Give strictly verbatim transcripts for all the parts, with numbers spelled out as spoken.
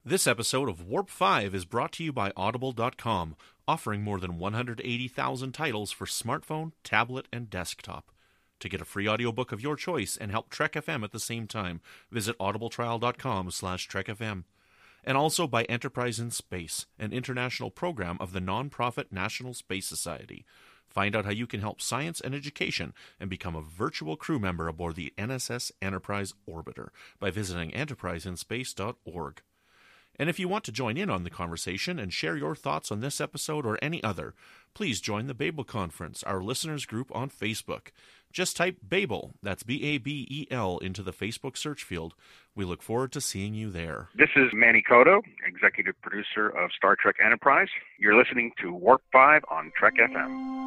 This episode of Warp five is brought to you by Audible dot com, offering more than one hundred eighty thousand titles for smartphone, tablet, and desktop. To get a free audiobook of your choice and help Trek F M at the same time, visit audibletrial dot com slash Trek F M. And also by Enterprise in Space, an international program of the non-profit National Space Society. Find out how you can help science and education and become a virtual crew member aboard the N S S Enterprise Orbiter by visiting enterprise in space dot org. And if you want to join in on the conversation and share your thoughts on this episode or any other, please join the Babel Conference, our listeners group on Facebook. Just type Babel, that's B A B E L, into the Facebook search field. We look forward to seeing you there. This is Manny Cotto, executive producer of Star Trek Enterprise. You're listening to Warp five on Trek F M.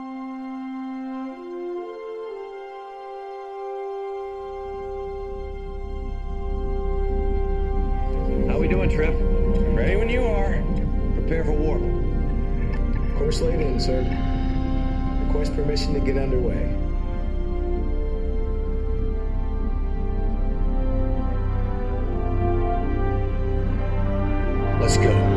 How we doing, Trip? Ready when you are. Prepare for warp. Course laid in, sir. Request permission to get underway. Let's go.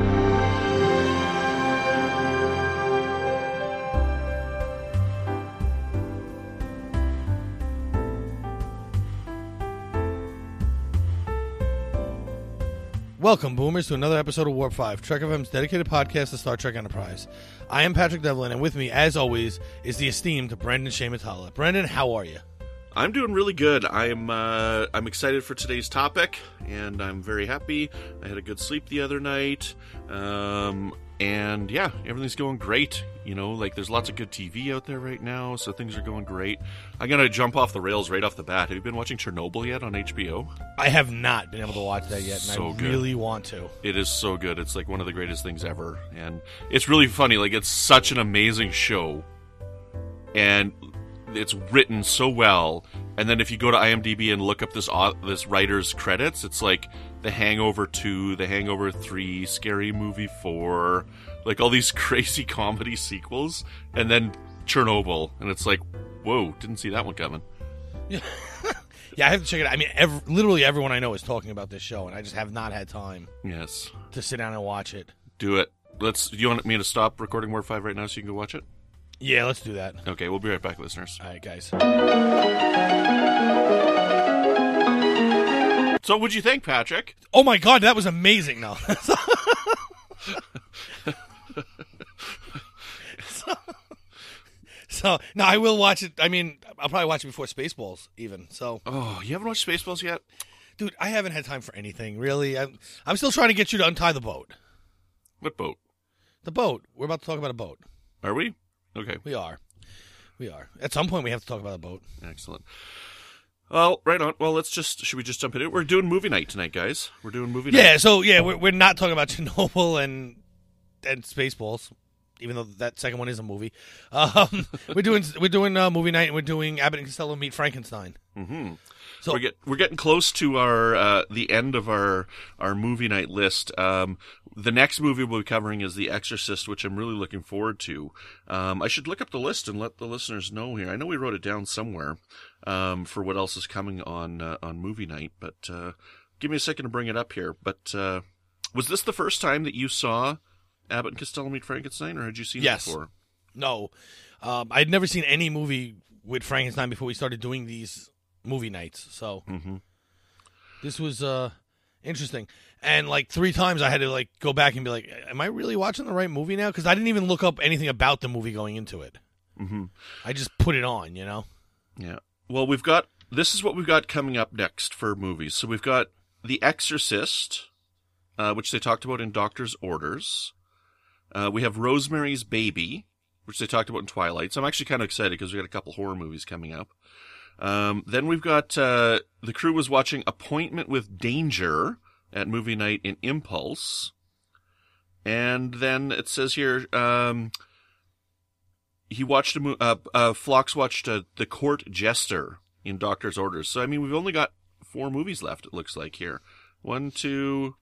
Welcome, Boomers, to another episode of Warp five, Trek F M's dedicated podcast to Star Trek Enterprise. I am Patrick Devlin, and with me, as always, is the esteemed Brendan Shamatala. Brendan, how are you? I'm doing really good. I'm uh, I'm excited for today's topic, and I'm very happy. I had a good sleep the other night, um, and yeah, everything's going great. You know, like there's lots of good T V out there right now, so things are going great. I'm gonna jump off the rails right off the bat. Have you been watching Chernobyl yet on H B O? I have not been able to watch that yet, and so I good. really want to. It is so good. It's like one of the greatest things ever, and it's really funny. Like it's such an amazing show, and it's written so well. And then if you go to IMDb and look up this au- this writer's credits, it's like The Hangover two, The Hangover three, Scary Movie four, like all these crazy comedy sequels, and then Chernobyl, and it's like, whoa, didn't see that one coming. Yeah, yeah, I have to check it out. I mean, ev- literally everyone I know is talking about this show, and I just have not had time. Yes, to sit down and watch it. Do it. Let's. Do you want me to stop recording Warp five right now so you can go watch it? Yeah, let's do that. Okay, we'll be right back, listeners. All right, guys. So, what'd you think, Patrick? Oh my God, that was amazing! No. so, so, no, I will watch it. I mean, I'll probably watch it before Spaceballs, even. So, oh, you haven't watched Spaceballs yet, dude? I haven't had time for anything really. I'm, I'm still trying to get you to untie the boat. What boat? The boat. We're about to talk about a boat. Are we? Okay. We are. We are. At some point, we have to talk about a boat. Excellent. Well, right on. Well, let's just, should we just jump into it? We're doing movie night tonight, guys. We're doing movie night. Yeah, so, yeah, we're, we're not talking about Chernobyl and and Spaceballs, even though that second one is a movie. Um, we're doing we're doing uh, movie night, and we're doing Abbott and Costello Meet Frankenstein. Mm-hmm. So we're, get, we're getting close to our uh, the end of our, our movie night list. Um, the next movie we'll be covering is The Exorcist, which I'm really looking forward to. Um, I should look up the list and let the listeners know here. I know we wrote it down somewhere um, for what else is coming on uh, on movie night, but uh, give me a second to bring it up here. But uh, was this the first time that you saw Abbott and Costello Meet Frankenstein, or had you seen yes. it before? No. Um, I'd never seen any movie with Frankenstein before we started doing these movie nights, so mm-hmm. this was uh, interesting. And like three times I had to like go back and be like, am I really watching the right movie now? Because I didn't even look up anything about the movie going into it. Mm-hmm. I just put it on, you know? Yeah. Well, we've got, this is what we've got coming up next for movies. So we've got The Exorcist, uh, which they talked about in Doctor's Orders. Uh, we have Rosemary's Baby, which they talked about in Twilight. So I'm actually kind of excited because we got a couple horror movies coming up. Um, then we've got, uh, the crew was watching Appointment with Danger at movie night in Impulse. And then it says here, um, he watched a movie, uh, uh, Phlox watched uh, The Court Jester in Doctor's Orders. So, I mean, we've only got four movies left, it looks like here. One, two,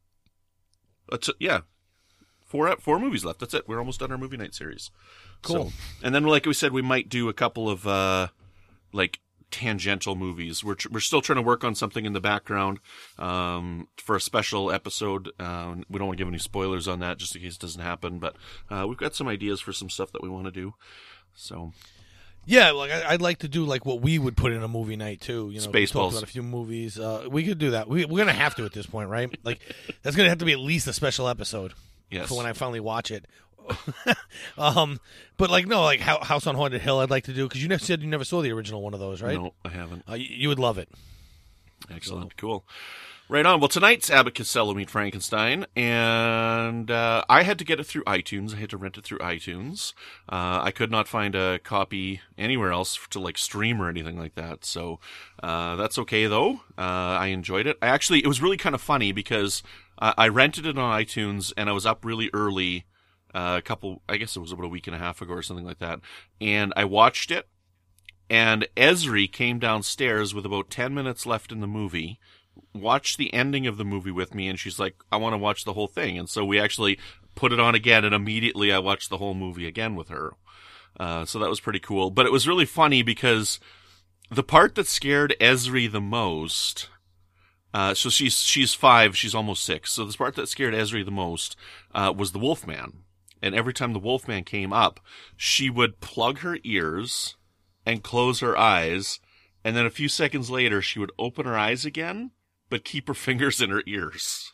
uh, t- yeah. Four, four movies left. That's it. We're almost done our movie night series. Cool. So, and then, like we said, we might do a couple of, uh, like, tangential movies. We're tr- we're still trying to work on something in the background um, for a special episode. Uh, we don't want to give any spoilers on that, just in case it doesn't happen. But uh, we've got some ideas for some stuff that we want to do. So, yeah, like I, I'd like to do like what we would put in a movie night too. You know, we talked about a few movies. Uh, we could do that. We, we're gonna have to at this point, right? Like that's gonna have to be at least a special episode. Yes. For when I finally watch it. um, but like no, like House on Haunted Hill, I'd like to do because you never said you never saw the original one of those, right? No, I haven't. Uh, you, you would love it. Excellent, so. Cool. Right on. Well, tonight's Abbott Costello Meet Frankenstein, and uh, I had to get it through iTunes. I had to rent it through iTunes. Uh, I could not find a copy anywhere else to like stream or anything like that. So uh, that's okay though. Uh, I enjoyed it. I actually, it was really kind of funny because uh, I rented it on iTunes, and I was up really early. Uh, a couple, I guess it was about a week and a half ago or something like that. And I watched it, and Esri came downstairs with about ten minutes left in the movie, watched the ending of the movie with me, and she's like, I want to watch the whole thing. And so we actually put it on again, and immediately I watched the whole movie again with her. Uh, so that was pretty cool. But it was really funny because the part that scared Esri the most, uh, so she's, she's five, she's almost six. So the part that scared Esri the most, uh, was the Wolfman. And every time the Wolfman came up, she would plug her ears and close her eyes. And then a few seconds later, she would open her eyes again, but keep her fingers in her ears.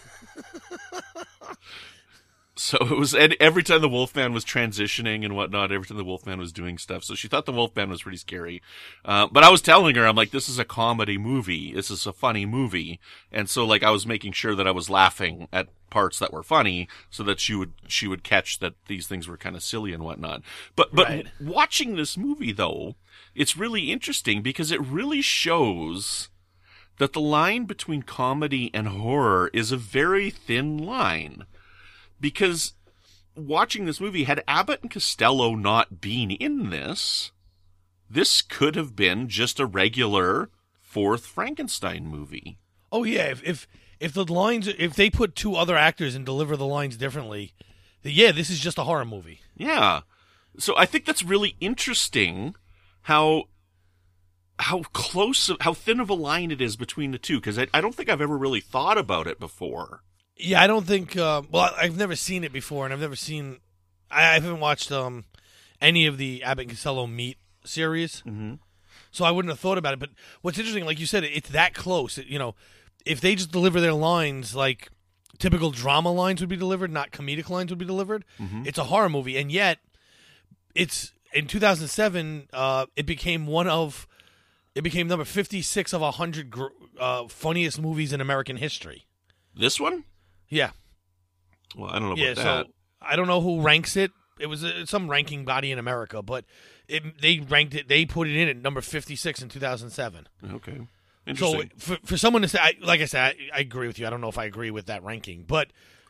So it was every time the Wolfman was transitioning and whatnot, every time the Wolfman was doing stuff. So she thought the Wolfman was pretty scary. Uh, but I was telling her, I'm like, this is a comedy movie. This is a funny movie. And so like I was making sure that I was laughing at parts that were funny so that she would, she would catch that these things were kind of silly and whatnot. But, but right. Watching this movie though, it's really interesting because it really shows that the line between comedy and horror is a very thin line. Because watching this movie, had Abbott and Costello not been in this, this could have been just a regular fourth Frankenstein movie. Oh yeah, if if, if the lines, if they put two other actors and deliver the lines differently, then yeah, this is just a horror movie. Yeah, so I think that's really interesting how how close, how thin of a line it is between the two. Because I, I don't think I've ever really thought about it before. Yeah, I don't think. Uh, well, I've never seen it before, and I've never seen. I, I haven't watched um, any of the Abbott and Costello Meet series, mm-hmm. so I wouldn't have thought about it. But what's interesting, like you said, it's that close. It, you know, if they just deliver their lines like typical drama lines would be delivered, not comedic lines would be delivered, mm-hmm. it's a horror movie, and yet it's in two thousand seven. Uh, it became one of. It became number fifty-six of one hundred gr- uh, funniest movies in American history. This one? Yeah. Well, I don't know about yeah, that. So I don't know who ranks it. It was uh, some ranking body in America, but it, they ranked it. They put it in at number fifty-six in two thousand seven. Okay. Interesting. So for for someone to say, I, like I said, I, I agree with you. I don't know if I agree with that ranking, but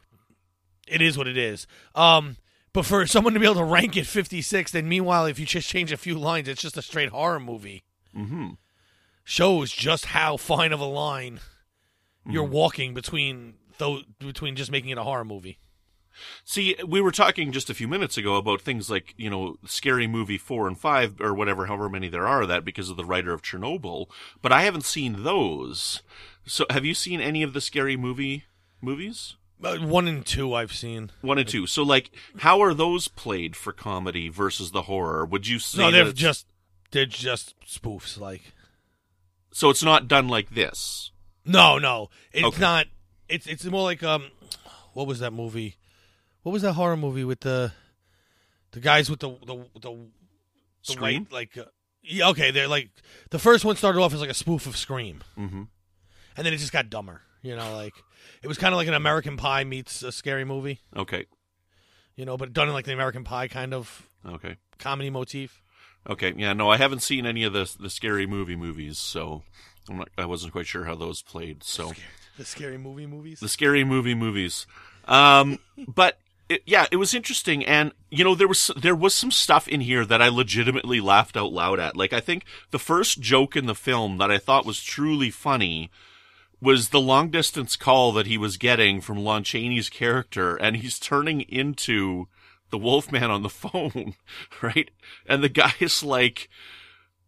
it is what it is. Um, but for someone to be able to rank it fifty-six, then meanwhile, if you just change a few lines, it's just a straight horror movie. Mm-hmm. Shows just how fine of a line mm-hmm. you're walking between. Though between just making it a horror movie. See, we were talking just a few minutes ago about things like, you know, Scary Movie four and five or whatever, however many there are of that because of the writer of Chernobyl, but I haven't seen those. So have you seen any of the Scary Movie movies? Uh, one and two I've seen. One and two. So like, how are those played for comedy versus the horror? Would you say No, they're that just they're just spoofs like. So it's not done like this. No, no. It's okay. not It's it's more like um, what was that movie? What was that horror movie with the the guys with the the the, the Scream? white like uh, yeah, okay, they're like the first one started off as like a spoof of Scream, mm-hmm. and then it just got dumber. You know, like it was kind of like an American Pie meets a scary movie. Okay, you know, but done in like the American Pie kind of okay comedy motif. Okay, yeah, no, I haven't seen any of the the Scary Movie movies, so I'm not, I wasn't quite sure how those played. So. The Scary Movie movies? The Scary Movie movies. Um, but, it, yeah, it was interesting. And, you know, there was there was some stuff in here that I legitimately laughed out loud at. Like, I think the first joke in the film that I thought was truly funny was the long-distance call that he was getting from Lon Chaney's character. And he's turning into the Wolfman on the phone, right? And the guy is like,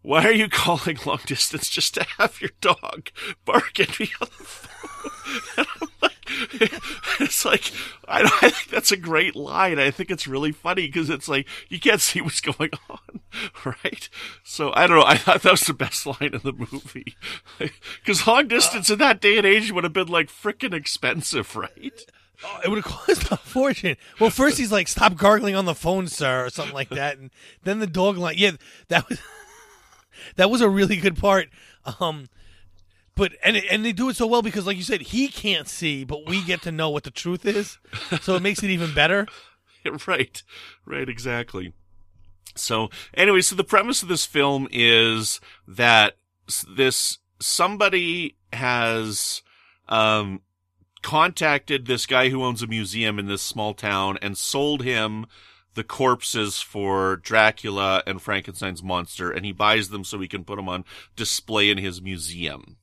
why are you calling long distance just to have your dog bark at me on the phone? And I'm like, it's like, I, I think that's a great line. I think it's really funny because it's like, you can't see what's going on, right? So, I don't know. I thought that was the best line in the movie. Because long distance in that day and age would have been like frickin' expensive, right? Oh, it would have cost a fortune. Well, first he's like, "Stop gargling on the phone, sir," or something like that, and then the dog line. Yeah, that was that was a really good part. Um, but and and they do it so well because, like you said, he can't see, but we get to know what the truth is, so it makes it even better. Right, right, exactly. So, anyway, so the premise of this film is that this somebody has um. contacted this guy who owns a museum in this small town and sold him the corpses for Dracula and Frankenstein's monster, and he buys them so he can put them on display in his museum.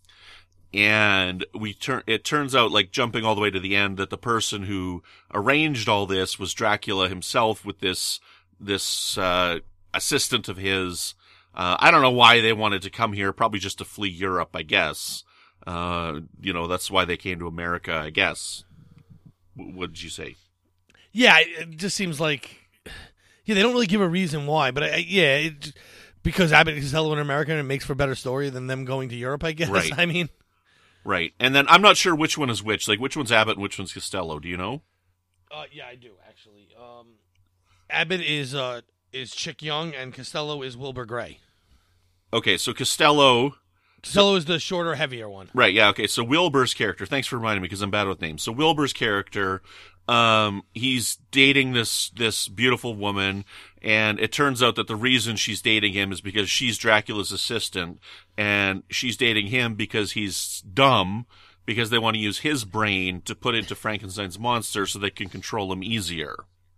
And we turn, it turns out, like jumping all the way to the end, that the person who arranged all this was Dracula himself with this, this, uh, assistant of his. Uh, I don't know why they wanted to come here, probably just to flee Europe, I guess. Uh, you know, that's why they came to America, I guess. W- what did you say? Yeah, it just seems like, yeah, they don't really give a reason why, but I, yeah, it, because Abbott and Costello are American, it makes for a better story than them going to Europe, I guess. Right. I mean, right. And then I'm not sure which one is which. Like, which one's Abbott and which one's Costello? Do you know? Uh, yeah, I do actually. Um, Abbott is uh is Chick Young, and Costello is Wilbur Gray. Okay, so Costello. Costello is the shorter, heavier one. Right, yeah, okay. So Wilbur's character, thanks for reminding me because I'm bad with names. So Wilbur's character, um, he's dating this, this beautiful woman, and it turns out that the reason she's dating him is because she's Dracula's assistant, and she's dating him because he's dumb, because they want to use his brain to put into Frankenstein's monster so they can control him easier.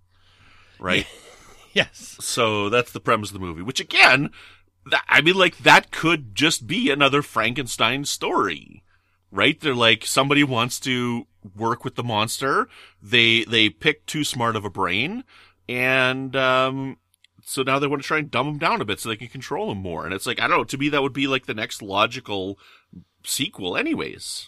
Right? Yes. So that's the premise of the movie, which again, I mean, like, that could just be another Frankenstein story, right? They're like, somebody wants to work with the monster. They, they pick too smart of a brain. And, um, so now they want to try and dumb him down a bit so they can control him more. And it's like, I don't know, to me, that would be like the next logical sequel anyways.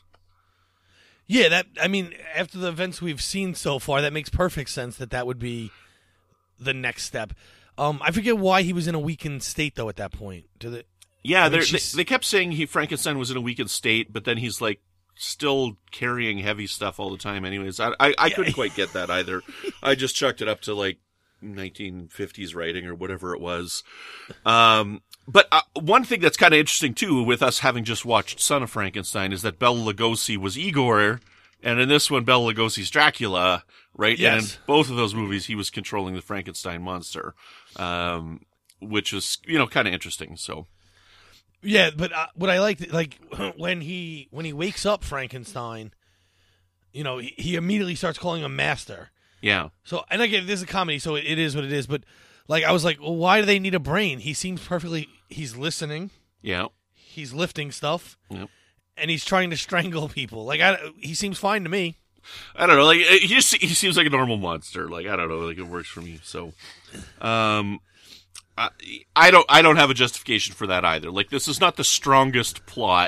Yeah, that, I mean, after the events we've seen so far, that makes perfect sense that that would be the next step. Um, I forget why he was in a weakened state, though, at that point. Did it? Yeah, I mean, they they kept saying he Frankenstein was in a weakened state, but then he's like still carrying heavy stuff all the time. Anyways, I I, I Yeah. couldn't quite get that either. I just chucked it up to like nineteen fifties writing or whatever it was. Um, but uh, one thing that's kind of interesting too, with us having just watched Son of Frankenstein, is that Bela Lugosi was Igor, and in this one, Bela Lugosi's Dracula. Right? Yes. And in both of those movies, he was controlling the Frankenstein monster, um, which was, you know, kind of interesting. So, Yeah, but uh, what I liked, like when he when he wakes up Frankenstein, you know, he, he immediately starts calling him master. yeah. So, and again, this is a comedy, so it, it is what it is. But like, I was like, well, why do they need a brain? He seems perfectly. He's listening. Yeah. He's lifting stuff, Yep. and he's trying to strangle people. Like, I, he seems fine to me. I don't know. Like he just he seems like a normal monster. Like I don't know. Like it works for me. So, um, I, I don't I don't have a justification for that either. Like this is not the strongest plot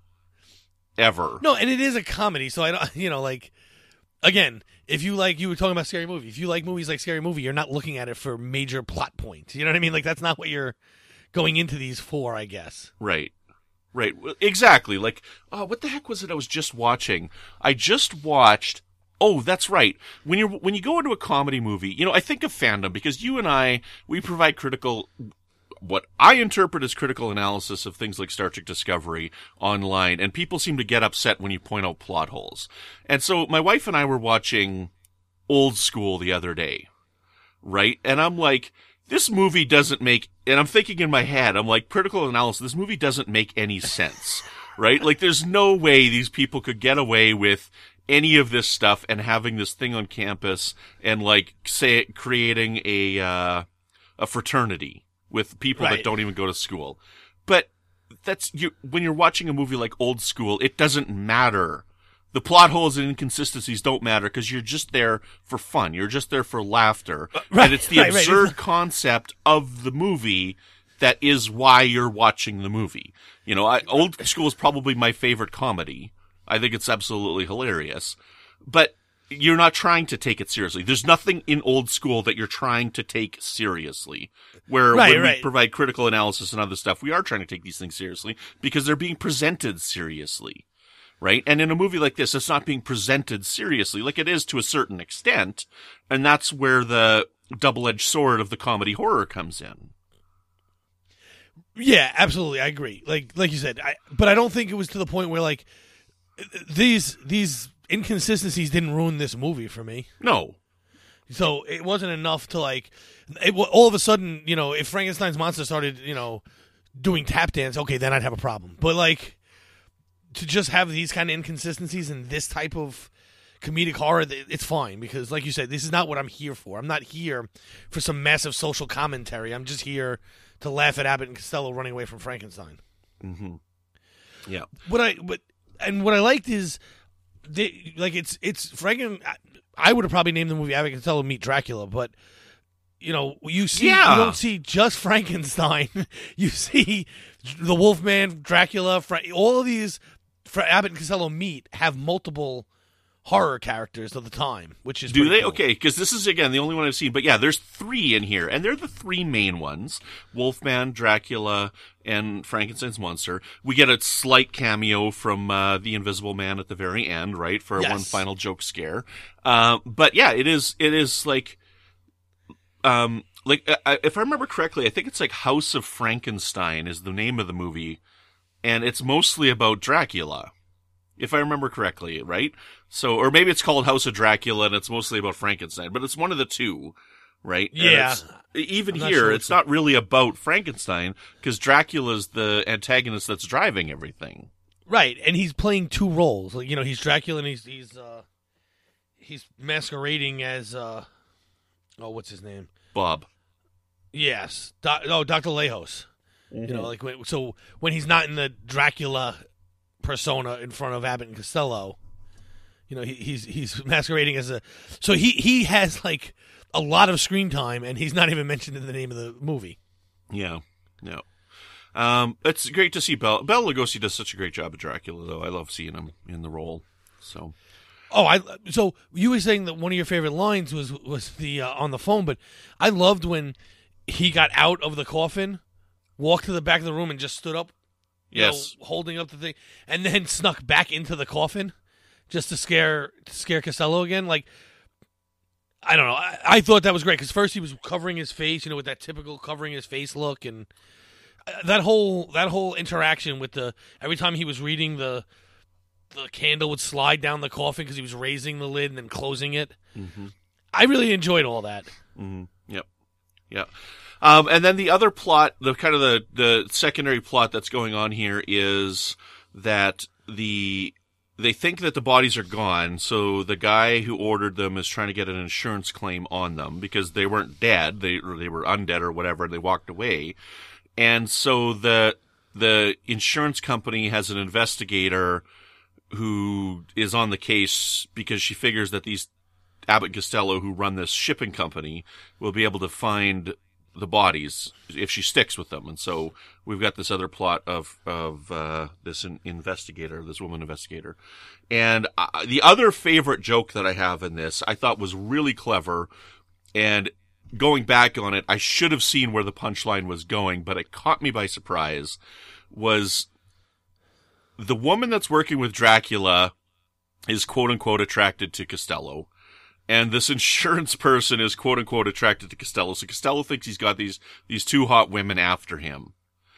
ever. No, and it is a comedy, so I don't. You know, like again, if you like, you were talking about Scary Movie. If you like movies like Scary Movie, you're not looking at it for major plot points. You know what I mean? Like that's not what you're going into these for, I guess. Right. Right. Well, exactly. Like, oh, what the heck was it I was just watching? I just watched. Oh, that's right. When you when you go into a comedy movie, you know, I think of fandom because you and I, we provide critical, what I interpret as critical analysis of things like Star Trek Discovery online, and people seem to get upset when you point out plot holes. And so my wife and I were watching Old School the other day, right? And I'm like, this movie doesn't make, and I'm thinking in my head, I'm like, critical analysis, this movie doesn't make any sense, right? Like, there's no way these people could get away with any of this stuff and having this thing on campus and, like, say, creating a, uh, a fraternity with people Right. that don't even go to school. But that's, you, when you're watching a movie like Old School, it doesn't matter. The plot holes and inconsistencies don't matter because you're just there for fun. You're just there for laughter. right, And it's the right, right. absurd concept of the movie that is why you're watching the movie. You know, I, Old School is probably my favorite comedy. I think it's absolutely hilarious. But you're not trying to take it seriously. There's nothing in Old School that you're trying to take seriously. Where right, when right. we provide critical analysis and other stuff, we are trying to take these things seriously because they're being presented seriously. Right? And in a movie like this, it's not being presented seriously, like it is to a certain extent. And that's where the double-edged sword of the comedy horror comes in. Yeah, absolutely. I agree. Like like you said, I, but I don't think it was to the point where like these these inconsistencies didn't ruin this movie for me. No. So it wasn't enough to like it, all of a sudden, you know, if Frankenstein's monster started, you know, doing tap dance, okay, then I'd have a problem. But like to just have these kind of inconsistencies in this type of comedic horror, it's fine because, like you said, this is not what I'm here for. I'm not here for some massive social commentary. I'm just here to laugh at Abbott and Costello running away from Frankenstein. Mm-hmm. Yeah. What I but and what I liked is, they, like it's it's Franken. I would have probably named the movie Abbott and Costello Meet Dracula, but you know you see yeah. you don't see just Frankenstein. You see the Wolfman, Dracula, Fra- all of these. Abbott and Costello Meet have multiple horror characters of the time, which is do they cool. Okay, because this is again the only one I've seen, but yeah, there's three in here, and they're the three main ones: Wolfman, Dracula, and Frankenstein's monster. We get a slight cameo from uh, the Invisible Man at the very end, right, for yes. one final joke scare. Uh, but yeah, it is it is like um like uh, if I remember correctly, I think it's like House of Frankenstein is the name of the movie. And it's mostly about Dracula, if I remember correctly, right? So, or maybe it's called House of Dracula and it's mostly about Frankenstein, but it's one of the two, right? Yeah. Even I'm here, sure it's not really about Frankenstein because Dracula's the antagonist that's driving everything. Right, and he's playing two roles. Like, you know, he's Dracula and he's he's uh, he's masquerading as uh, oh, what's his name? Bob. Yes. Do- oh, Doctor Lejos. Mm-hmm. You know, like when, so when he's not in the Dracula persona in front of Abbott and Costello, you know, he, he's he's masquerading as a. So he he has like a lot of screen time, and he's not even mentioned in the name of the movie. Yeah, no. Um, it's great to see Bela Bela Lugosi does such a great job of Dracula, though. I love seeing him in the role. So. Oh, I so you were saying that one of your favorite lines was was the uh, on the phone, but I loved when he got out of the coffin. Walked to the back of the room and just stood up, you yes, know, holding up the thing, and then snuck back into the coffin just to scare to scare Costello again. Like, I don't know. I, I thought that was great because first he was covering his face, you know, with that typical covering his face look, and that whole that whole interaction with the every time he was reading the the candle would slide down the coffin because he was raising the lid and then closing it. Mm-hmm. I really enjoyed all that. Mm-hmm. Yep. Yep. Um, and then the other plot, the kind of the, the secondary plot that's going on here is that the, they think that the bodies are gone. So the guy who ordered them is trying to get an insurance claim on them because they weren't dead. They, or they were undead or whatever. And they walked away. And so the, the insurance company has an investigator who is on the case because she figures that these Abbott and Costello who run this shipping company will be able to find the bodies if she sticks with them. And so we've got this other plot of, of, uh, this in, investigator, this woman investigator. And uh, the other favorite joke that I have in this, I thought was really clever. And going back on it, I should have seen where the punchline was going, but it caught me by surprise, was the woman that's working with Dracula is quote unquote attracted to Costello. And this insurance person is quote unquote attracted to Costello. So Costello thinks he's got these, these two hot women after him.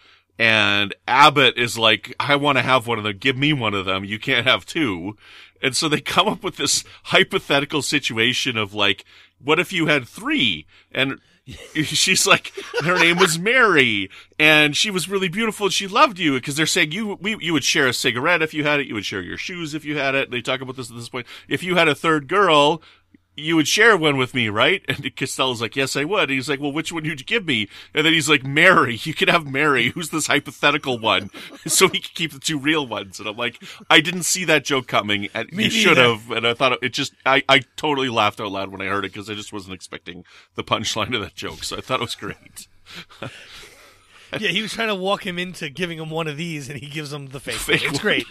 And Abbott is like, I want to have one of them. Give me one of them. You can't have two. And so they come up with this hypothetical situation of like, what if you had three? And she's like, her name was Mary, and she was really beautiful, and she loved you, because they're saying you we you would share a cigarette if you had it, you would share your shoes if you had it. They talk about this at this point. If you had a third girl, you would share one with me, right? And Costello's like, yes, I would. And he's like, well, which one would you give me? And then he's like, Mary. You could have Mary. Who's this hypothetical one? So he could keep the two real ones. And I'm like, I didn't see that joke coming. And you should have. And I thought it just, I, I totally laughed out loud when I heard it because I just wasn't expecting the punchline of that joke. So I thought it was great. Yeah, he was trying to walk him into giving him one of these, and he gives him the fake, Fake one. It's one. great.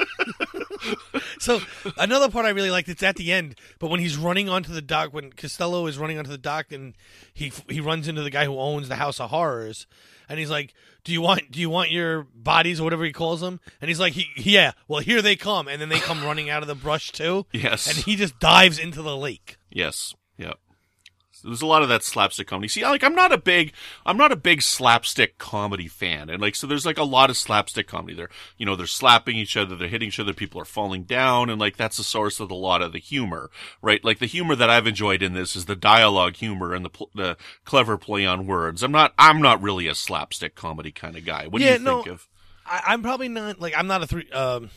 So another part I really liked, it's at the end, but when he's running onto the dock, when Costello is running onto the dock, and he he runs into the guy who owns the House of Horrors, and he's like, "Do you want do you want your bodies," or whatever he calls them? And he's like, he, "Yeah, well, here they come," and then they come running out of the brush too. Yes. And he just dives into the lake. Yes. Yeah. There's a lot of that slapstick comedy. See, like I'm not a big, I'm not a big slapstick comedy fan, and like so, there's like a lot of slapstick comedy. They're, you know, they're slapping each other, they're hitting each other, people are falling down, and like that's the source of a lot of the humor, right? Like the humor that I've enjoyed in this is the dialogue humor and the pl- the clever play on words. I'm not, I'm not really a slapstick comedy kind of guy. What Yeah, do you no, think of? I, I'm probably not like I'm not a three. Um,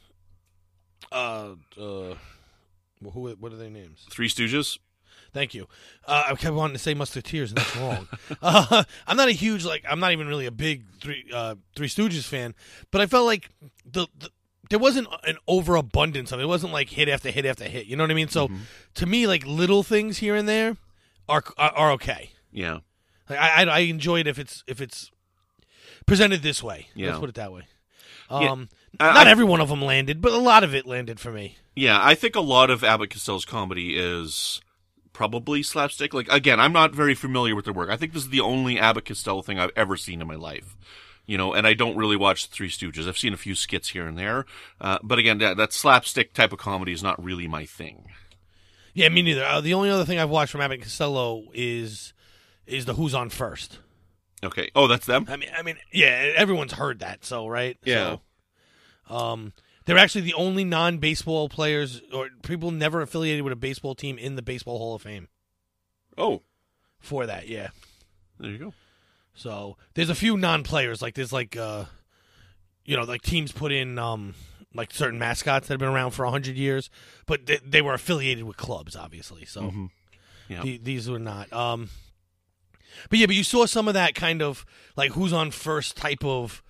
uh, uh, well, who? What are their names? Three Stooges? Thank you. Uh, I kept wanting to say Musketeers, and that's wrong. uh, I'm not a huge like. I'm not even really a big Three uh, Three Stooges fan, but I felt like the, the there wasn't an overabundance of it. It wasn't like hit after hit after hit. You know what I mean? So Mm-hmm. to me, like little things here and there are are, are okay. Yeah. Like I, I I enjoy it if it's if it's presented this way. Yeah. Let's put it that way. Yeah. Um, I- not I- every one of them landed, but a lot of it landed for me. Yeah, I think a lot of Abbott Costello's comedy is probably slapstick. Like, again, I'm not very familiar with their work. I think this is the only Abbott Costello thing I've ever seen in my life. You know, and I don't really watch the Three Stooges. I've seen a few skits here and there. Uh, but again, that, that slapstick type of comedy is not really my thing. Yeah, me neither. Uh, the only other thing I've watched from Abbott and Costello is is the Who's on First. Okay. Oh, that's them? I mean, I mean, yeah, everyone's heard that, so right? Yeah. So, um, they're actually the only non-baseball players or people never affiliated with a baseball team in the Baseball Hall of Fame Oh, for that. Yeah. there you go. So there's a few non-players like there's like uh, you know, like teams put in um like certain mascots that have been around for a hundred years, but they, they were affiliated with clubs, obviously. So Mm-hmm. Yeah. the, these were not. Um, but yeah, but you saw some of that kind of like Who's on First type of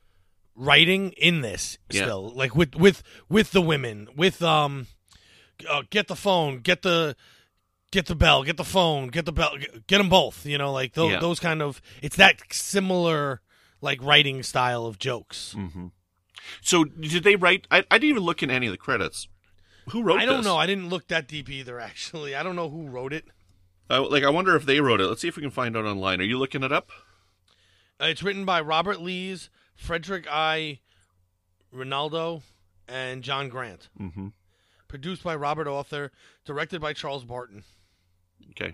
writing in this Yeah. still, like with with with the women, with um, uh, get the phone, get the. Get the bell, get the phone, get the bell, get, get them both. You know, like those, Yeah. those kind of. It's that similar, like writing style of jokes. Mm-hmm. So, did they write? I, I didn't even look in any of the credits. Who wrote I don't this? know. I didn't look that deep either. Actually, I don't know who wrote it. I, like, I wonder if they wrote it. Let's see if we can find out online. Are you looking it up? Uh, it's written by Robert Lees, Frederick I. Rinaldo, and John Grant. Mm-hmm. Produced by Robert Author. Directed by Charles Barton. Okay.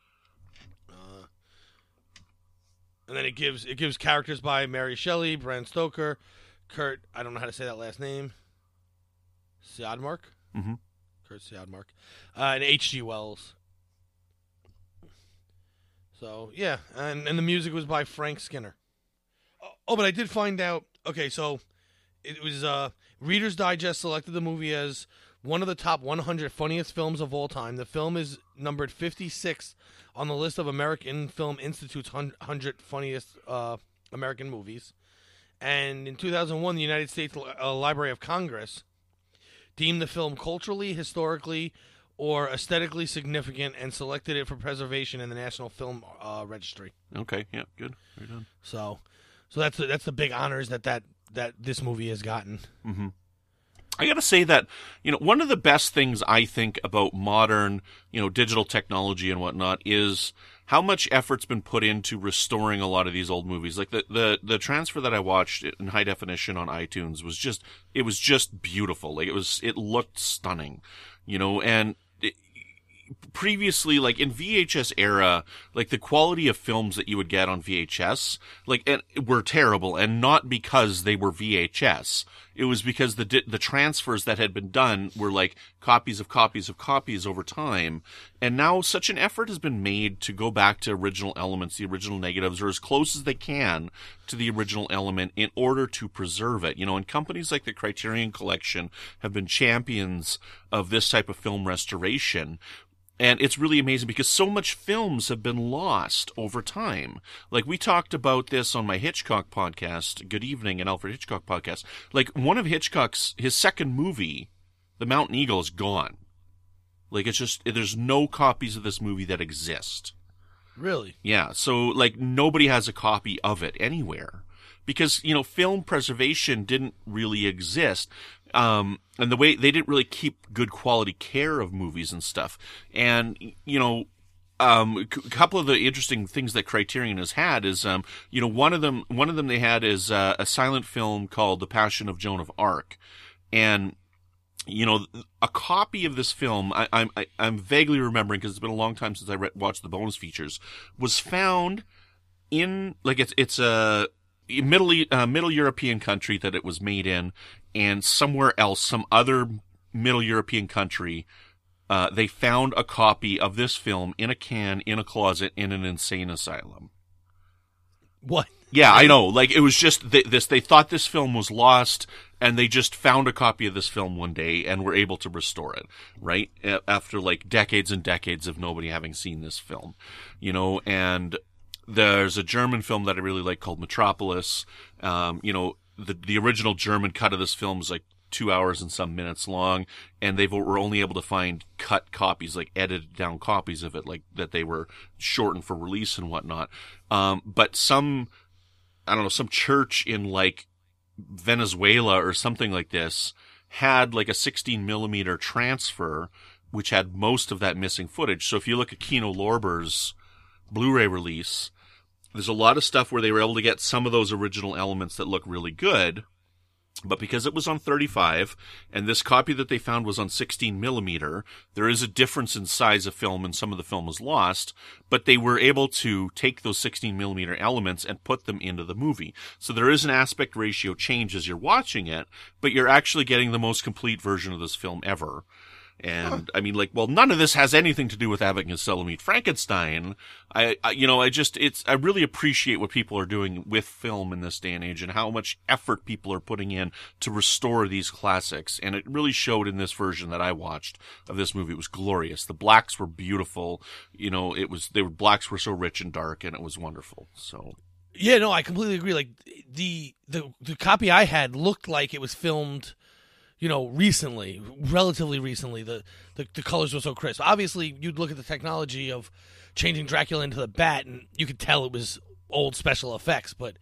Uh, and then it gives it gives characters by Mary Shelley, Bram Stoker, Kurt. I don't know how to say that last name. Siodmark. Mm-hmm. Kurt Siodmark, uh, and H G Wells. So yeah, and and the music was by Frank Skinner. Oh, oh but I did find out. Okay, so it was uh, Reader's Digest selected the movie as one of the top one hundred funniest films of all time. The film is numbered fifty-sixth on the list of American Film Institute's one hundred funniest uh, American movies. And in two thousand one, the United States uh, Library of Congress deemed the film culturally, historically, or aesthetically significant and selected it for preservation in the National Film uh, Registry. Okay. Yeah. Good. Very done. So, so that's the, that's the big honors that, that that this movie has gotten. Mm-hmm. I got to say that, you know, one of the best things I think about modern, you know, digital technology and whatnot is how much effort's been put into restoring a lot of these old movies. Like the, the, the transfer that I watched in high definition on iTunes was just, it was just beautiful. Like it was, it looked stunning, you know, and it, previously, like in V H S era, like the quality of films that you would get on V H S, like, and, were terrible, and not because they were V H S. It was because the the transfers that had been done were like copies of copies of copies over time. And now such an effort has been made to go back to original elements, the original negatives, or as close as they can to the original element in order to preserve it. You know, and companies like the Criterion Collection have been champions of this type of film restoration. And it's really amazing because so much films have been lost over time. Like we talked about this on my Hitchcock podcast, Good Evening, and Alfred Hitchcock podcast. Like one of Hitchcock's, his second movie, The Mountain Eagle, is gone. Like it's just, there's no copies of this movie that exist. Really? Yeah, so like nobody has a copy of it anywhere because, you know, film preservation didn't really exist. Um, and the way they didn't really keep good quality care of movies and stuff. And, you know, um, a couple of the interesting things that Criterion has had is, um, you know, one of them, one of them they had is uh, a silent film called The Passion of Joan of Arc. And, you know, a copy of this film, I, I'm I, I'm vaguely remembering because it's been a long time since I read, watched the bonus features, was found in like it's it's a middle uh, middle European country that it was made in, and somewhere else, some other middle European country, uh, they found a copy of this film in a can in a closet in an insane asylum. What? Yeah, I know. Like, it was just th- this, they thought this film was lost, and they just found a copy of this film one day and were able to restore it, right? A- after, like, decades and decades of nobody having seen this film, you know, and there's a German film that I really like called Metropolis. Um, you know, the, the original German cut of this film is like two hours and some minutes long, and they were only able to find cut copies, like edited down copies of it, like that they were shortened for release and whatnot. Um, but some, I don't know, some church in like Venezuela or something like this had like a sixteen millimeter transfer, which had most of that missing footage. So if you look at Kino Lorber's Blu-ray release, there's a lot of stuff where they were able to get some of those original elements that look really good. But because it was on thirty-five, and this copy that they found was on sixteen millimeter, there is a difference in size of film, and some of the film was lost, but they were able to take those sixteen millimeter elements and put them into the movie. So there is an aspect ratio change as you're watching it, but you're actually getting the most complete version of this film ever. And, I mean, like, well, none of this has anything to do with Abbott and Costello Meet Frankenstein. I, I, you know, I just, it's, I really appreciate what people are doing with film in this day and age and how much effort people are putting in to restore these classics. And it really showed in this version that I watched of this movie. It was glorious. The blacks were beautiful. You know, it was, they were, blacks were so rich and dark, and it was wonderful. So. Yeah, no, I completely agree. Like, the, the, the copy I had looked like it was filmed, you know, recently, relatively recently. The, the the colors were so crisp. Obviously, you'd look at the technology of changing Dracula into the Bat, and you could tell it was old special effects. But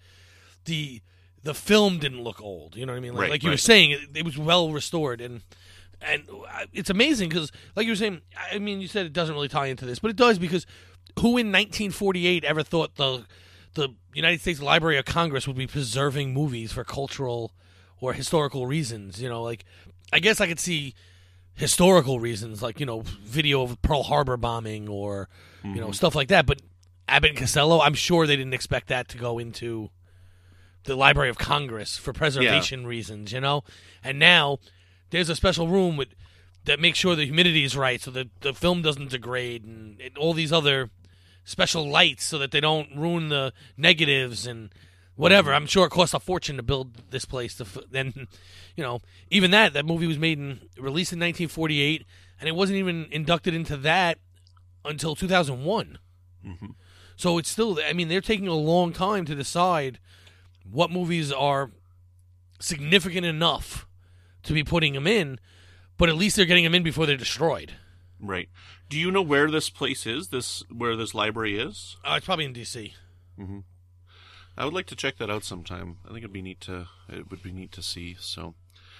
the the film didn't look old. You know what I mean? Like, right, like you right. were saying, it, it was well restored, and and it's amazing because, like you were saying, I mean, you said it doesn't really tie into this, but it does, because who in nineteen forty-eight ever thought the the United States Library of Congress would be preserving movies for cultural or historical reasons? You know, like, I guess I could see historical reasons, like, you know, video of Pearl Harbor bombing or, mm-hmm. you know, stuff like that. But Abbott and Costello, I'm sure they didn't expect that to go into the Library of Congress for preservation yeah. reasons, you know? And now there's a special room with that makes sure the humidity is right so that the film doesn't degrade, and, and all these other special lights so that they don't ruin the negatives and whatever. I'm sure it cost a fortune to build this place. To then, you know, even that that movie was made and released in nineteen forty-eight, and it wasn't even inducted into that until two thousand one. Mm-hmm. So it's still, I mean, they're taking a long time to decide what movies are significant enough to be putting them in, but at least they're getting them in before they're destroyed. Right. Do you know where this place is? This where this library is? Uh, it's probably in D C. Mm-hmm. I would like to check that out sometime. I think it'd be neat to it would be neat to see. So,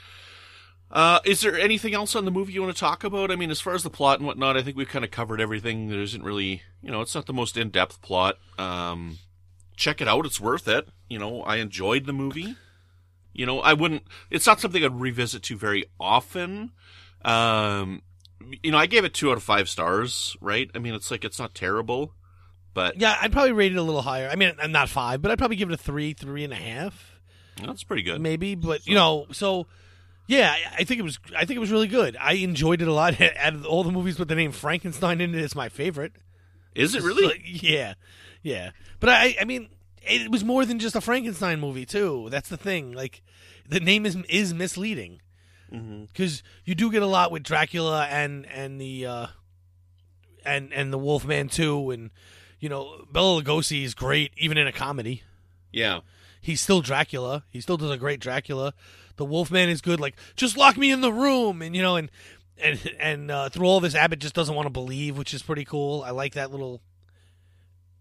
uh, is there anything else on the movie you want to talk about? I mean, as far as the plot and whatnot, I think we've kind of covered everything. There isn't really, you know, it's not the most in-depth plot. Um, check it out; it's worth it. You know, I enjoyed the movie. You know, I wouldn't. It's not something I'd revisit to very often. Um, you know, I gave it two out of five stars. Right? I mean, it's like it's not terrible. But yeah, I'd probably rate it a little higher. I mean, I'm not five, but I'd probably give it a three, three and a half. That's pretty good, maybe. But so. you know, so yeah, I think it was. I think it was really good. I enjoyed it a lot. Out of all the movies with the name Frankenstein in it, it's my favorite. Is it really? So, yeah, yeah. But I, I mean, it was more than just a Frankenstein movie too. That's the thing. Like, the name is is misleading because mm-hmm. you do get a lot with Dracula and and the uh, and and the Wolfman too, and. You know, Bela Lugosi is great, even in a comedy. Yeah. He's still Dracula. He still does a great Dracula. The Wolfman is good, like, just lock me in the room. And, you know, and and and uh, through all this, Abbott just doesn't want to believe, which is pretty cool. I like that little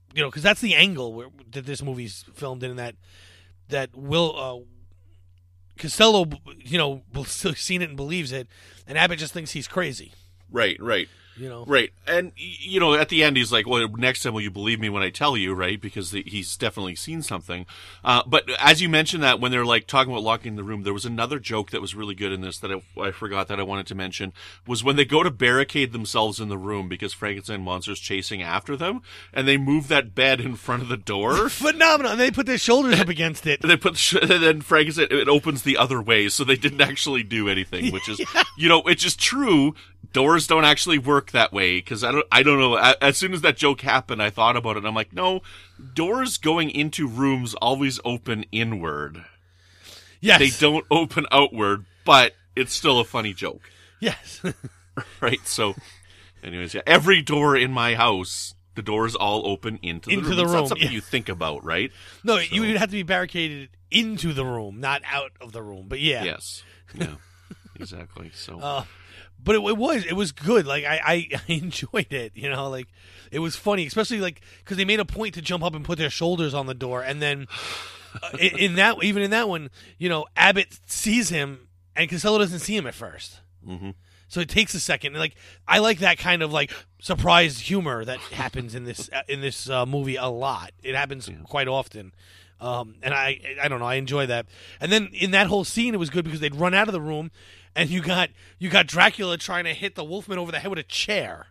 you know, because that's the angle where, that this movie's filmed in, that that Will uh, Costello, you know, seen it and believes it, and Abbott just thinks he's crazy. Right, right. You know, right, and you know, at the end, he's like, "Well, next time, will you believe me when I tell you?" Right, because the, he's definitely seen something. Uh, but as you mentioned that when they're like talking about locking the room, there was another joke that was really good in this that I, I forgot that I wanted to mention, was when they go to barricade themselves in the room because Frankenstein monster's chasing after them, and they move that bed in front of the door. Phenomenal! And they put their shoulders up against it. They put, and then Frankenstein, it opens the other way, so they didn't actually do anything, which is, yeah. you know, it's just true. Doors don't actually work that way, because I don't, I don't know. As soon as that joke happened, I thought about it, and I'm like, no, doors going into rooms always open inward. Yes. They don't open outward, but it's still a funny joke. Yes. Right, so, anyways, yeah, every door in my house, the doors all open into the into room. The it's room. not something yeah. you think about, right? No, so. you would have to be barricaded into the room, not out of the room, but yeah. Yes, yeah, exactly, so... Uh, But it, it was it was good. Like I, I, I enjoyed it. You know, like it was funny, especially like because they made a point to jump up and put their shoulders on the door, and then uh, in, in that even in that one, you know, Abbott sees him and Costello doesn't see him at first. Mm-hmm. So it takes a second. And like I like that kind of like surprise humor that happens in this uh, in this uh, movie a lot. It happens yeah. quite often. Um, and I, I don't know, I enjoy that. And then in that whole scene, it was good because they'd run out of the room, and you got you got Dracula trying to hit the Wolfman over the head with a chair.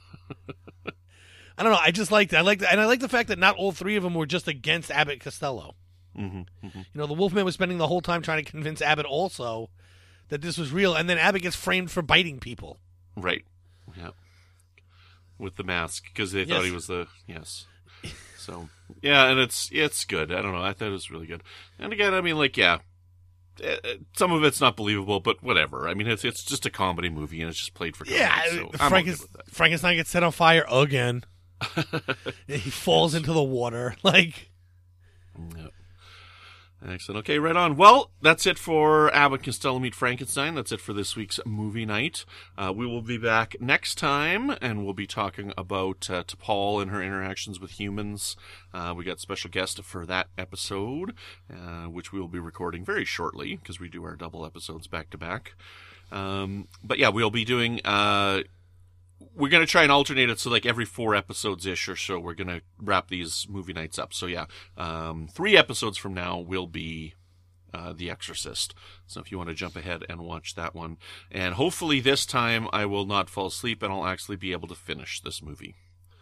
I don't know, I just liked it. I liked it. And I like the fact that not all three of them were just against Abbott Costello. Mm-hmm, mm-hmm. You know, the Wolfman was spending the whole time trying to convince Abbott also that this was real, and then Abbott gets framed for biting people. Right. Yeah. With the mask, because they yes. thought he was the yes. So yeah, and it's it's good. I don't know. I thought it was really good. And again, I mean, like, yeah, some of it's not believable, but whatever. I mean, it's it's just a comedy movie, and it's just played for comedy. Yeah, so I'm Franken- okay with that. Frankenstein gets set on fire again. He falls into the water. Like, yeah. Excellent. Okay, right on. Well, that's it for Abbott Costello Meet Frankenstein. That's it for this week's movie night. Uh, we will be back next time, and we'll be talking about uh, T'Pol and her interactions with humans. Uh, we got special guest for that episode, uh, which we will be recording very shortly, because we do our double episodes back-to-back. Um, but yeah, we'll be doing... Uh, We're going to try and alternate it so like every four episodes-ish or so we're going to wrap these movie nights up. So yeah, um, three episodes from now will be uh, The Exorcist. So if you want to jump ahead and watch that one. And hopefully this time I will not fall asleep and I'll actually be able to finish this movie.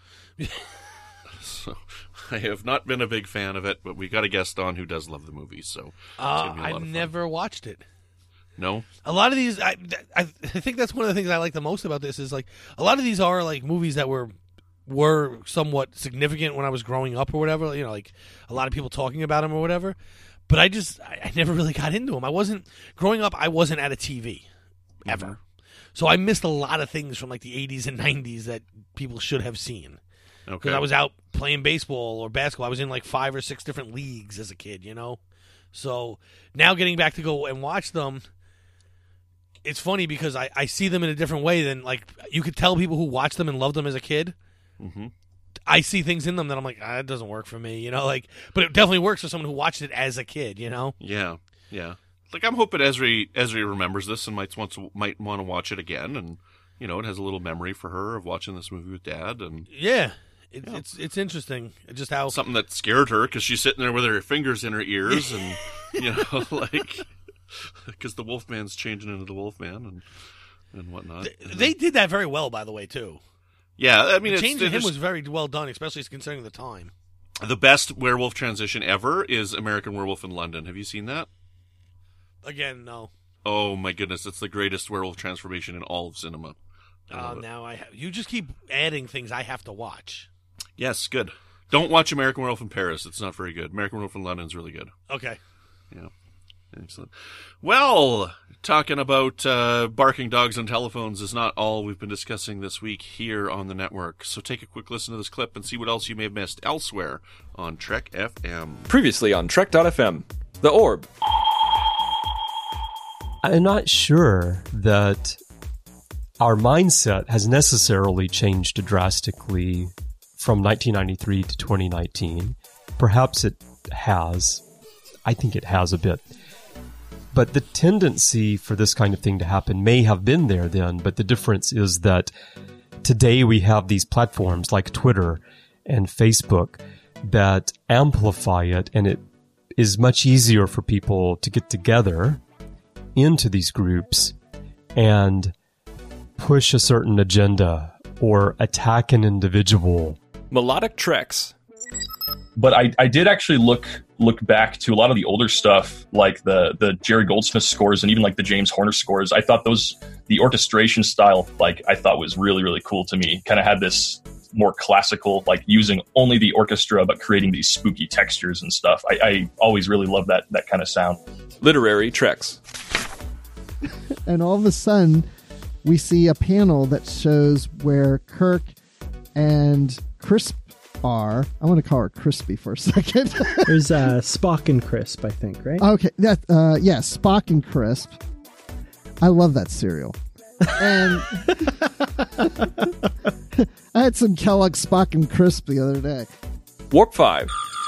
So I have not been a big fan of it, but we got a guest on who does love the movie. So uh, I've never watched it. No? A lot of these, I, I I think that's one of the things I like the most about this is, like, a lot of these are, like, movies that were were somewhat significant when I was growing up or whatever, you know, like, a lot of people talking about them or whatever, but I just, I, I never really got into them. I wasn't, growing up, I wasn't at a T V, ever. Mm-hmm. So I missed a lot of things from, like, the eighties and nineties that people should have seen. Okay. Because I was out playing baseball or basketball. I was in, like, five or six different leagues as a kid, you know? So now getting back to go and watch them, it's funny because I, I see them in a different way than, like, you could tell people who watched them and loved them as a kid. Mm-hmm. I see things in them that I'm like, ah, that doesn't work for me, you know, like, but it definitely works for someone who watched it as a kid, you know? Yeah, yeah. Like, I'm hoping Esri, Esri remembers this and might want to, might want to watch it again, and, you know, it has a little memory for her of watching this movie with Dad, and... Yeah. It, yeah. It's it's interesting, just how... Something that scared her, because she's sitting there with her fingers in her ears, and, you know, like... Because the Wolfman's changing into the Wolfman and and whatnot. They, they did that very well, by the way, too. Yeah, I mean, the it's, changing him just, was very well done, especially considering the time. The best werewolf transition ever is American Werewolf in London. Have you seen that? Again, no. Oh my goodness, it's the greatest werewolf transformation in all of cinema. Uh, now I have, you just keep adding things I have to watch. Yes, good. Don't watch American Werewolf in Paris. It's not very good. American Werewolf in London is really good. Okay. Yeah. Excellent. Well, talking about uh, barking dogs on telephones is not all we've been discussing this week here on the network. So take a quick listen to this clip and see what else you may have missed elsewhere on Trek F M. Previously on Trek dot F M, The Orb. I'm not sure that our mindset has necessarily changed drastically from nineteen ninety-three to twenty nineteen. Perhaps it has. I think it has a bit. But the tendency for this kind of thing to happen may have been there then, but the difference is that today we have these platforms like Twitter and Facebook that amplify it, and it is much easier for people to get together into these groups and push a certain agenda or attack an individual. Melodic Treks. But I, I did actually look look back to a lot of the older stuff, like the, the Jerry Goldsmith scores and even like the James Horner scores. I thought those, the orchestration style, like I thought was really, really cool to me. Kind of had this more classical, like using only the orchestra, but creating these spooky textures and stuff. I, I always really love that, that kind of sound. Literary Treks. And all of a sudden, we see a panel that shows where Kirk and Crisp are. I want to call her Crispy for a second. There's uh, Spock and Crisp, I think, right? Okay, that uh, yeah, Spock and Crisp. I love that cereal. And I had some Kellogg's Spock and Crisp the other day. Warp five.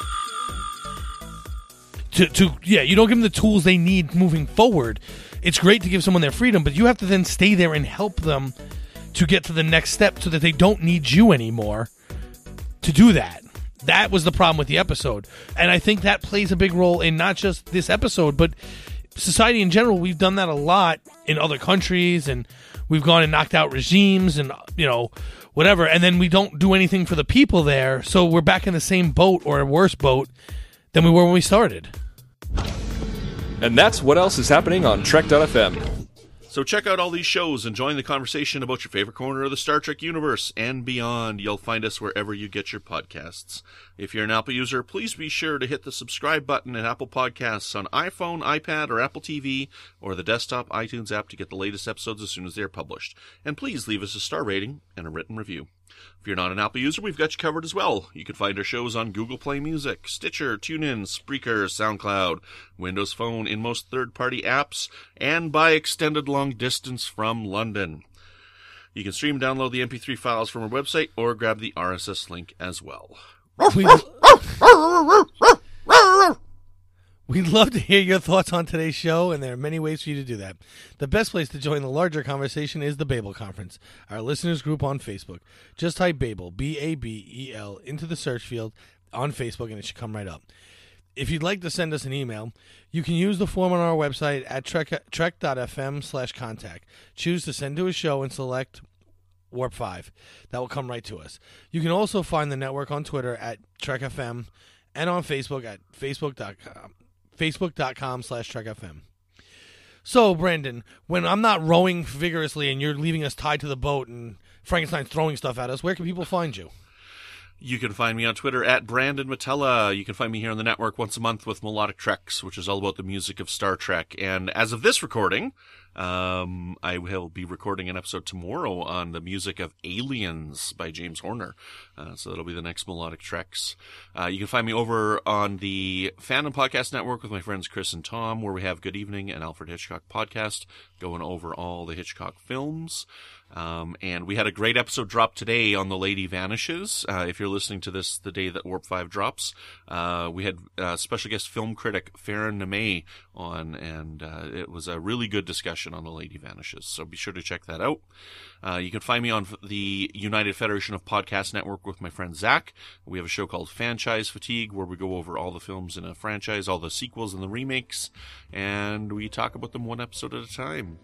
To, to yeah, you don't give them the tools they need moving forward. It's great to give someone their freedom, but you have to then stay there and help them to get to the next step so that they don't need you anymore to do that. That was the problem with the episode. And I think that plays a big role in not just this episode, but society in general. We've done that a lot in other countries, and we've gone and knocked out regimes and, you know, whatever. And then we don't do anything for the people there. So we're back in the same boat or a worse boat than we were when we started. And that's what else is happening on Trek dot f m. So check out all these shows and join the conversation about your favorite corner of the Star Trek universe and beyond. You'll find us wherever you get your podcasts. If you're an Apple user, please be sure to hit the subscribe button at Apple Podcasts on iPhone, iPad, or Apple T V, or the desktop iTunes app to get the latest episodes as soon as they're published. And please leave us a star rating and a written review. If you're not an Apple user, we've got you covered as well. You can find our shows on Google Play Music, Stitcher, TuneIn, Spreaker, SoundCloud, Windows Phone, in most third-party apps, and by extended long distance from London. You can stream and download the M P three files from our website or grab the R S S link as well. We'd love to hear your thoughts on today's show, and there are many ways for you to do that. The best place to join the larger conversation is the Babel Conference, our listeners group on Facebook. Just type Babel, B A B E L, into the search field on Facebook, and it should come right up. If you'd like to send us an email, you can use the form on our website at trek dot f m slash contact. Choose to send to a show and select Warp five. That will come right to us. You can also find the network on Twitter at Trek F M and on Facebook at facebook dot com. Facebook.com slash Trek FM. So, Brandon, when I'm not rowing vigorously and you're leaving us tied to the boat and Frankenstein's throwing stuff at us, where can people find you? You can find me on Twitter at Brandon Matella. You can find me here on the network once a month with Melodic Treks, which is all about the music of Star Trek. And as of this recording, um, I will be recording an episode tomorrow on the music of Aliens by James Horner. Uh, so that'll be the next Melodic Treks. Uh, you can find me over on the Fandom Podcast Network with my friends Chris and Tom, where we have Good Evening and Alfred Hitchcock Podcast, going over all the Hitchcock films. Um, and we had a great episode drop today on The Lady Vanishes. Uh, if you're listening to this the day that Warp five drops, uh, we had uh, special guest film critic Farron Nemay on, and uh, it was a really good discussion on The Lady Vanishes. So be sure to check that out. Uh, you can find me on the United Federation of Podcast Network with my friend Zach. We have a show called Franchise Fatigue, where we go over all the films in a franchise, all the sequels and the remakes, and we talk about them one episode at a time.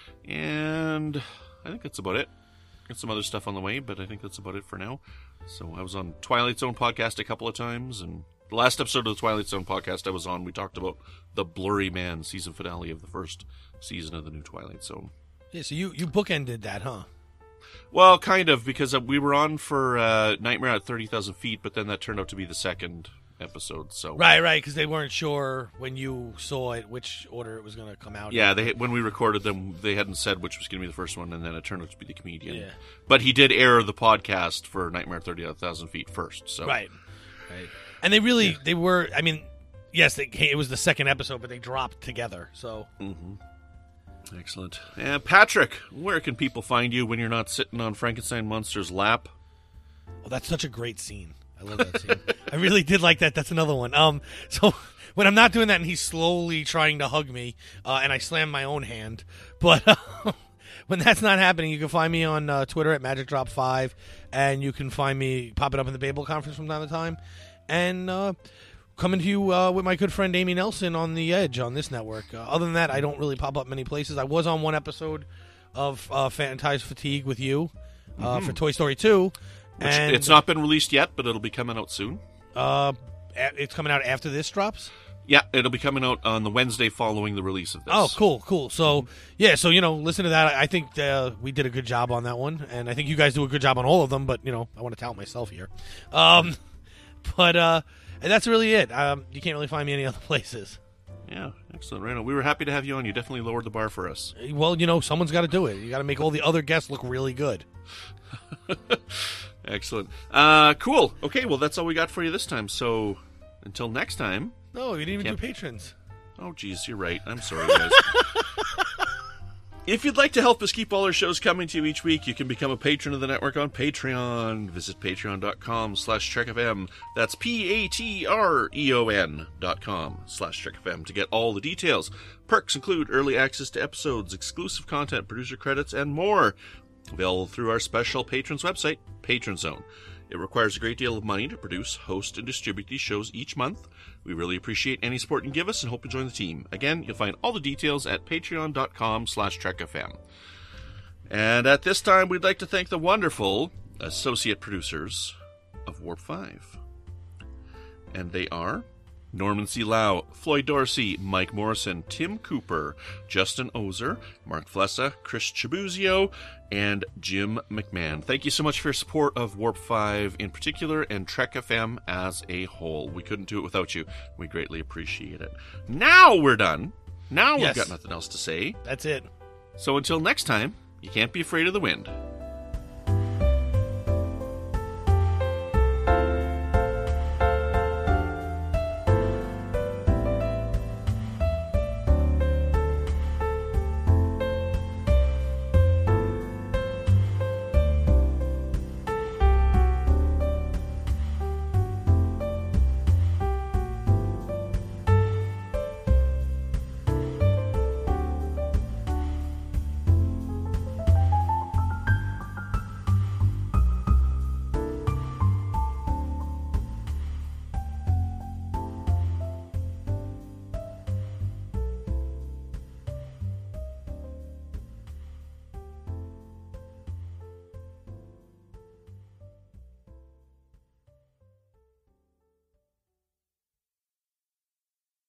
And I think that's about it. Got some other stuff on the way, but I think that's about it for now. So I was on Twilight Zone podcast a couple of times, and the last episode of the Twilight Zone podcast I was on, we talked about the Blurry Man season finale of the first season of the new Twilight Zone. Yeah, so you, you bookended that, huh? Well, kind of, because we were on for uh, Nightmare at thirty thousand feet, but then that turned out to be the second episode. So Right, right, because they weren't sure when you saw it which order it was going to come out Yeah, in. they when we recorded them, they hadn't said which was going to be the first one, and then it turned out to be The Comedian. Yeah. But he did air the podcast for Nightmare at thirty thousand feet first. So Right, right. And they really, yeah. they were, I mean, yes, they, it was the second episode, but they dropped together, so... Mm-hmm. Excellent. And Patrick, where can people find you when you're not sitting on Frankenstein Monster's lap? Oh, that's such a great scene. I love that scene. I really did like that. That's another one. Um, so when I'm not doing that and he's slowly trying to hug me, uh, and I slam my own hand, but uh, when that's not happening, you can find me on uh, Twitter at Magic Drop five, and you can find me popping up in the Babel Conference from time to time, and uh, coming to you uh, with my good friend Amy Nelson on The Edge on this network. Uh, other than that, I don't really pop up many places. I was on one episode of uh, Phantasy Fatigue with you uh, Mhm. for Toy Story two. Which, and it's not been released yet, but it'll be coming out soon. Uh, a- it's coming out after this drops? Yeah, it'll be coming out on the Wednesday following the release of this. Oh, cool, cool. So, yeah, so, you know, listen to that. I I think uh, we did a good job on that one, and I think you guys do a good job on all of them, but, you know, I want to tout myself here. Um, but, uh, and that's really it. Um, you can't really find me any other places. Yeah, excellent. Right on. We were happy to have you on. You definitely lowered the bar for us. Well, you know, someone's got to do it. You got to make all the other guests look really good. Excellent. Uh, cool. Okay, well, that's all we got for you this time. So, until next time. No, we didn't even Can't- do patrons. Oh, geez, you're right. I'm sorry, guys. If you'd like to help us keep all our shows coming to you each week, you can become a patron of the network on Patreon. Visit patreon.com slash TrekFM. That's P-A-T-R-E-O-N dot com slash TrekFM to get all the details. Perks include early access to episodes, exclusive content, producer credits, and more. Available through our special patrons website, Patron Zone. It requires a great deal of money to produce, host, and distribute these shows each month. We really appreciate any support you can give us and hope you join the team. Again, you'll find all the details at patreon.com slash TrekFM. And at this time, we'd like to thank the wonderful associate producers of Warp five. And they are Norman C. Lau, Floyd Dorsey, Mike Morrison, Tim Cooper, Justin Ozer, Mark Flessa, Chris Chibuzio, and Jim McMahon. Thank you so much for your support of Warp five in particular and Trek F M as a whole. We couldn't do it without you. We greatly appreciate it. Now we're done. Now Yes. we've got nothing else to say. That's it. So until next time, you can't be afraid of the wind.